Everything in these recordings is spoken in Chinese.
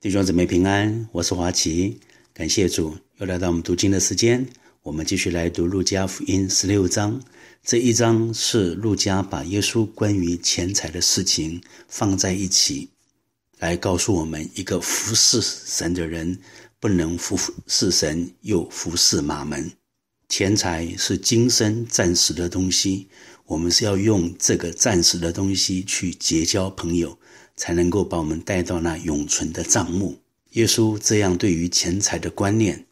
弟兄姊妹平安，我是华奇，感谢主，又来到我们读经的时间。我们继续来读路加福音16章。这一章是路加把耶稣关于钱财的事情放在一起，来告诉我们一个服侍神的人不能服侍神又服侍马门。钱财是今生暂时的东西，我们是要用这个暂时的东西去结交朋友，才能够把我们带到那永存的帐幕。耶稣这样对于钱财的观念，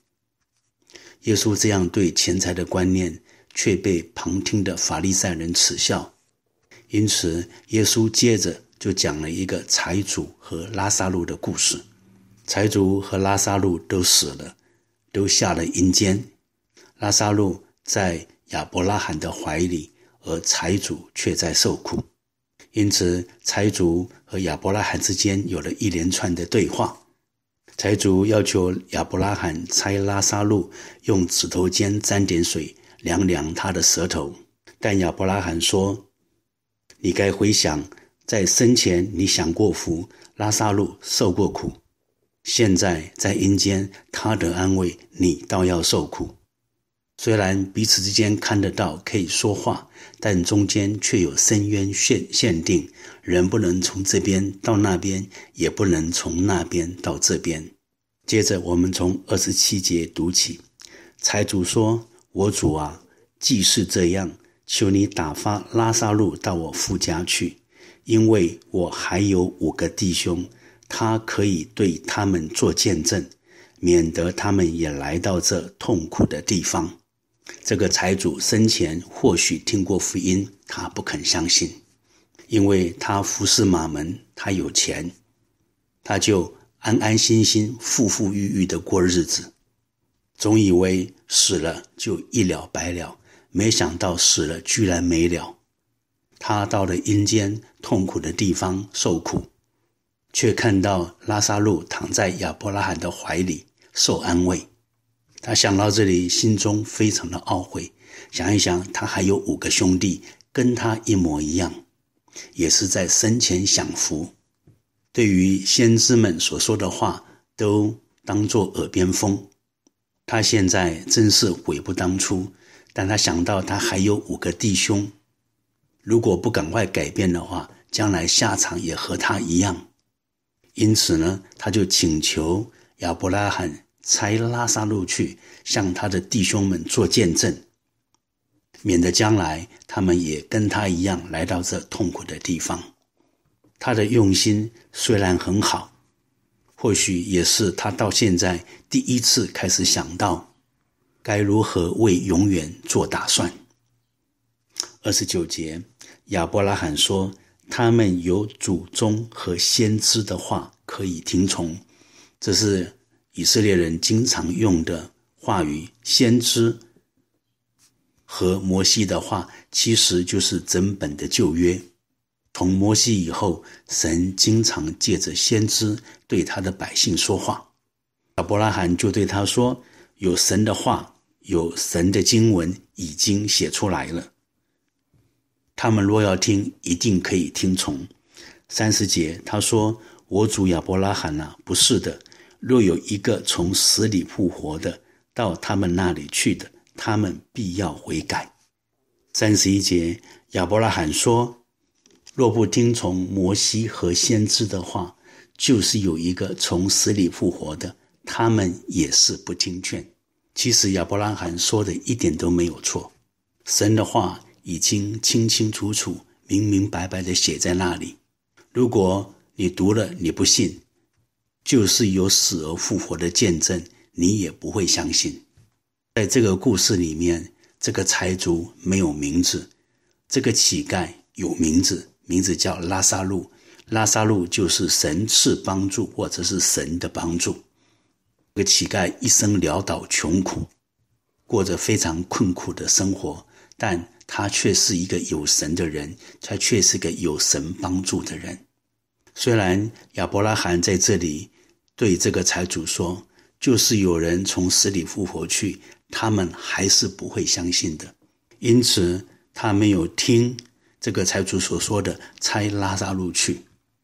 却被旁听的法利赛人耻笑。因此耶稣接着就讲了一个财主和拉撒路的故事。财主和拉撒路都死了，都下了阴间。拉撒路在亚伯拉罕的怀里，而财主却在受苦。因此财主和亚伯拉罕之间有了一连串的对话。财主要求亚伯拉罕差拉撒路用指头尖沾点水量量他的舌头，但亚伯拉罕说，你该回想，在生前你享过福，拉撒路受过苦，现在在阴间他得安慰，你倒要受苦。虽然彼此之间看得到可以说话，但中间却有深渊限定，人不能从这边到那边，也不能从那边到这边。接着我们从27节读起。财主说，我主啊，既是这样，求你打发拉撒路到我父家去，因为我还有5个弟兄，他可以对他们做见证，免得他们也来到这痛苦的地方。这个财主生前或许听过福音，他不肯相信，因为他服侍马门，他有钱，他就安安心心富富裕裕的过日子，总以为死了就一了百了，没想到死了居然没了。他到了阴间痛苦的地方受苦，却看到拉撒路躺在亚伯拉罕的怀里受安慰。他想到这里，心中非常的懊悔，想一想他还有5个兄弟跟他一模一样，也是在生前享福，对于先知们所说的话都当作耳边风。他现在真是悔不当初，但他想到他还有5个弟兄，如果不赶快改变的话，将来下场也和他一样。因此呢，他就请求亚伯拉罕差拉撒路去向他的弟兄们做见证，免得将来他们也跟他一样来到这痛苦的地方。他的用心虽然很好，或许也是他到现在第一次开始想到该如何为永远做打算。29节，亚伯拉罕说，他们有祖宗和先知的话可以听从。这是以色列人经常用的话语，先知和摩西的话其实就是整本的旧约。从摩西以后，神经常借着先知对他的百姓说话。亚伯拉罕就对他说，有神的话，有神的经文已经写出来了，他们若要听，一定可以听从。30节，他说，我主亚伯拉罕啊，不是的，若有一个从死里复活的到他们那里去的，他们必要悔改。31节，亚伯拉罕说，若不听从摩西和先知的话，就是有一个从死里复活的，他们也是不听劝。其实亚伯拉罕说的一点都没有错，神的话已经清清楚楚、明明白白地写在那里。如果你读了你不信，就是有死而复活的见证，你也不会相信。在这个故事里面，这个财主没有名字，这个乞丐有名字，名字叫拉撒路。拉撒路就是神赐帮助，或者是神的帮助。这个乞丐一生潦倒穷苦，过着非常困苦的生活，但他却是一个有神的人，他却是个有神帮助的人。虽然亚伯拉罕在这里对这个财主说，就是有人从死里复活去，他们还是不会相信的。因此他没有听这个财主所说的差拉撒路去。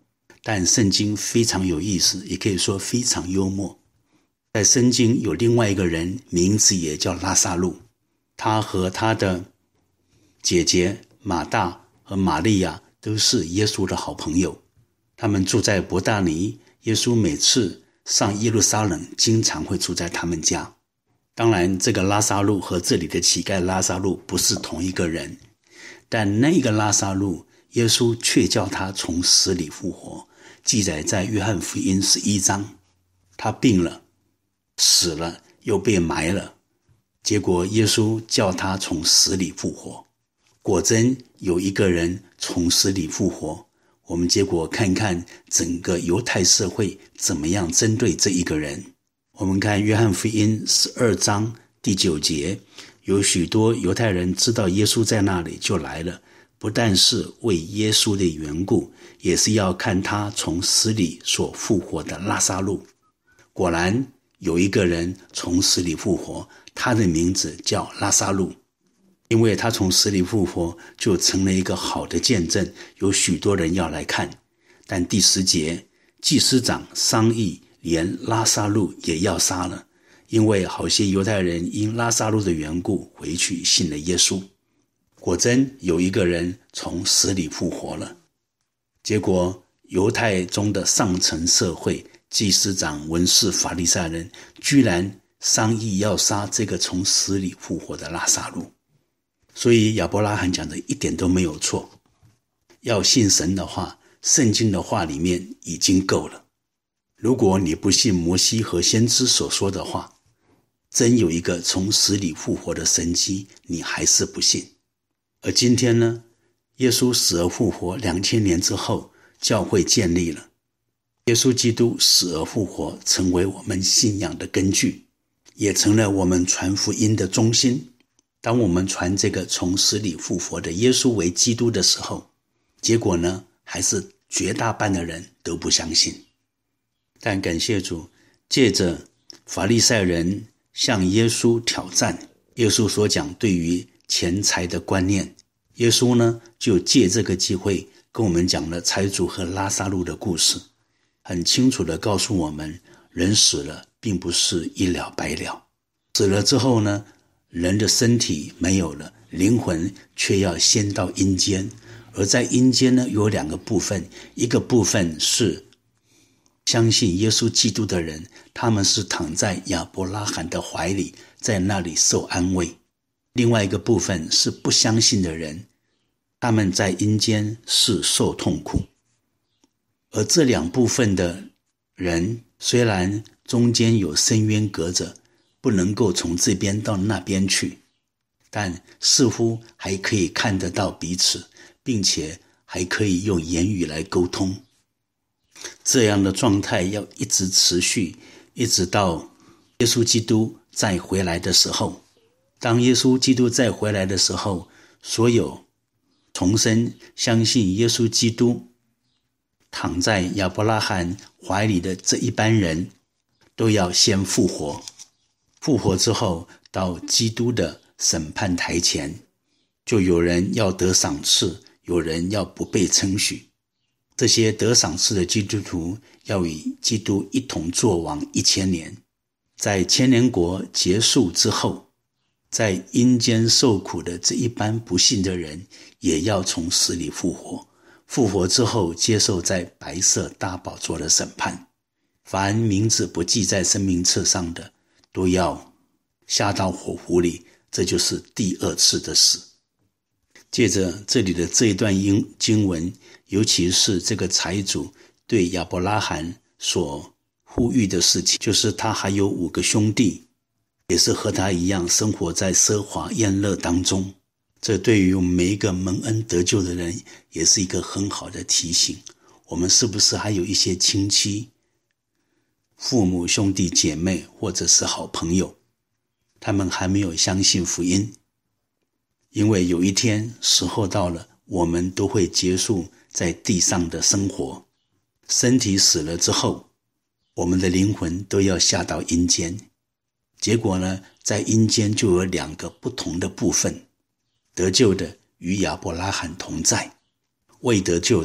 但圣经非常有意思，也可以说非常幽默。在圣经有另外一个人，名字也叫拉撒路，他和他的姐姐马大和玛利亚都是耶稣的好朋友，他们住在伯大尼，耶稣每次上耶路撒冷经常会住在他们家。当然这个拉撒路和这里的乞丐拉撒路不是同一个人，但那个拉撒路耶稣却叫他从死里复活，记载在约翰福音11章。他病了，死了，又被埋了，结果耶稣叫他从死里复活。果真有一个人从死里复活，我们结果看看整个犹太社会怎么样针对这一个人。我们看约翰福音12章第9节，有许多犹太人知道耶稣在那里，就来了，不但是为耶稣的缘故，也是要看他从死里所复活的拉撒路。果然有一个人从死里复活，他的名字叫拉撒路。因为他从死里复活，就成了一个好的见证，有许多人要来看。但第10节，祭司长商议，连拉撒路也要杀了，因为好些犹太人因拉撒路的缘故回去信了耶稣。果真有一个人从死里复活了。结果犹太中的上层社会，祭司长、文士、法利赛人居然商议要杀这个从死里复活的拉撒路。所以亚伯拉罕讲的一点都没有错，要信神的话，圣经的话里面已经够了。如果你不信摩西和先知所说的话，真有一个从死里复活的神迹，你还是不信。而今天呢，耶稣死而复活2000年之后，教会建立了，耶稣基督死而复活成为我们信仰的根据，也成了我们传福音的中心。当我们传这个从死里复活的耶稣为基督的时候，结果呢，还是绝大半的人都不相信。但感谢主，借着法利赛人向耶稣挑战耶稣所讲对于钱财的观念，耶稣呢就借这个机会跟我们讲了财主和拉撒路的故事，很清楚地告诉我们，人死了并不是一了百了，死了之后呢，人的身体没有了，灵魂却要先到阴间。而在阴间呢，有2个部分，一个部分是相信耶稣基督的人，他们是躺在亚伯拉罕的怀里，在那里受安慰。另外一个部分是不相信的人，他们在阴间是受痛苦。而这2部分的人，虽然中间有深渊隔着，不能够从这边到那边去，但似乎还可以看得到彼此，并且还可以用言语来沟通。这样的状态要一直持续，一直到耶稣基督再回来的时候。当耶稣基督再回来的时候，所有重生相信耶稣基督躺在亚伯拉罕怀里的这一班人，都要先复活。复活之后，到基督的审判台前，就有人要得赏赐，有人要不被称许。这些得赏赐的基督徒要与基督一同作王1000年。在千年国结束之后，在阴间受苦的这一班不信的人，也要从死里复活。复活之后，接受在白色大宝座的审判。凡名字不记在生命册上的，都要下到火湖里，这就是第2次的死。借着这里的这一段经文，尤其是这个财主对亚伯拉罕所呼吁的事情，就是他还有5个兄弟，也是和他一样生活在奢华宴乐当中。这对于我们每一个蒙恩得救的人，也是一个很好的提醒。我们是不是还有一些亲戚、父母、兄弟姐妹，或者是好朋友，他们还没有相信福音？因为有一天时候到了，我们都会结束在地上的生活，身体死了之后，我们的灵魂都要下到阴间。结果呢，在阴间就有2个不同的部分，得救的与亚伯拉罕同在，未得救的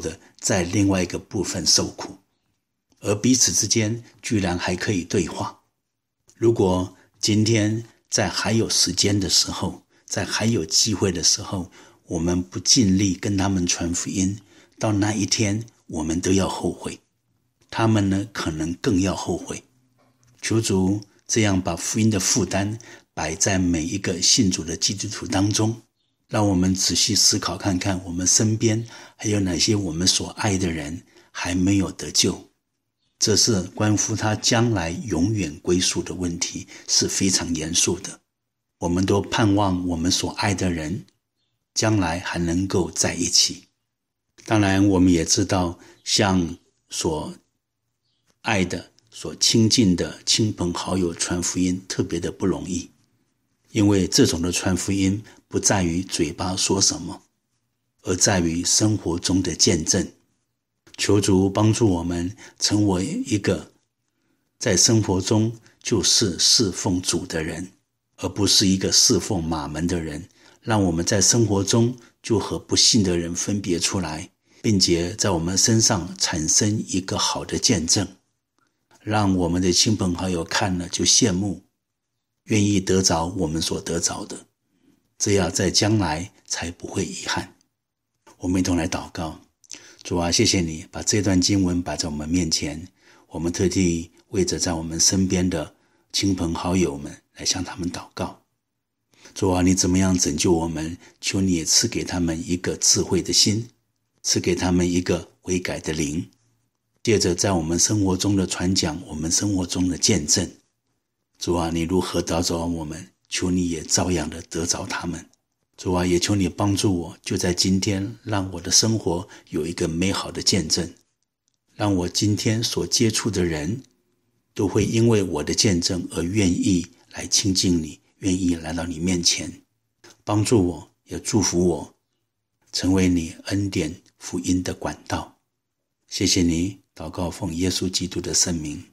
在另外一个部分受苦，而彼此之间居然还可以对话。如果今天在还有时间的时候，在还有机会的时候，我们不尽力跟他们传福音，到那一天我们都要后悔，他们呢可能更要后悔。求主这样把福音的负担摆在每一个信主的基督徒当中，让我们仔细思考看看，我们身边还有哪些我们所爱的人还没有得救。这是关乎他将来永远归宿的问题，是非常严肃的。我们都盼望我们所爱的人将来还能够在一起。当然我们也知道，像所爱的所亲近的亲朋好友传福音特别的不容易，因为这种的传福音不在于嘴巴说什么，而在于生活中的见证。求主帮助我们成为一个在生活中就是侍奉主的人，而不是一个侍奉马门的人，让我们在生活中就和不信的人分别出来，并且在我们身上产生一个好的见证，让我们的亲朋好友看了就羡慕，愿意得着我们所得着的，这样在将来才不会遗憾。我们一同来祷告。主啊，谢谢你把这段经文摆在我们面前，我们特地为着在我们身边的亲朋好友们来向他们祷告。主啊，你怎么样拯救我们，求你也赐给他们一个智慧的心，赐给他们一个悔改的灵，接着在我们生活中的传讲，我们生活中的见证。主啊，你如何得着我们，求你也照样的得着他们。主啊，也求你帮助我，就在今天让我的生活有一个美好的见证，让我今天所接触的人都会因为我的见证而愿意来亲近你，愿意来到你面前，帮助我，也祝福我成为你恩典福音的管道。谢谢你，祷告奉耶稣基督的圣名。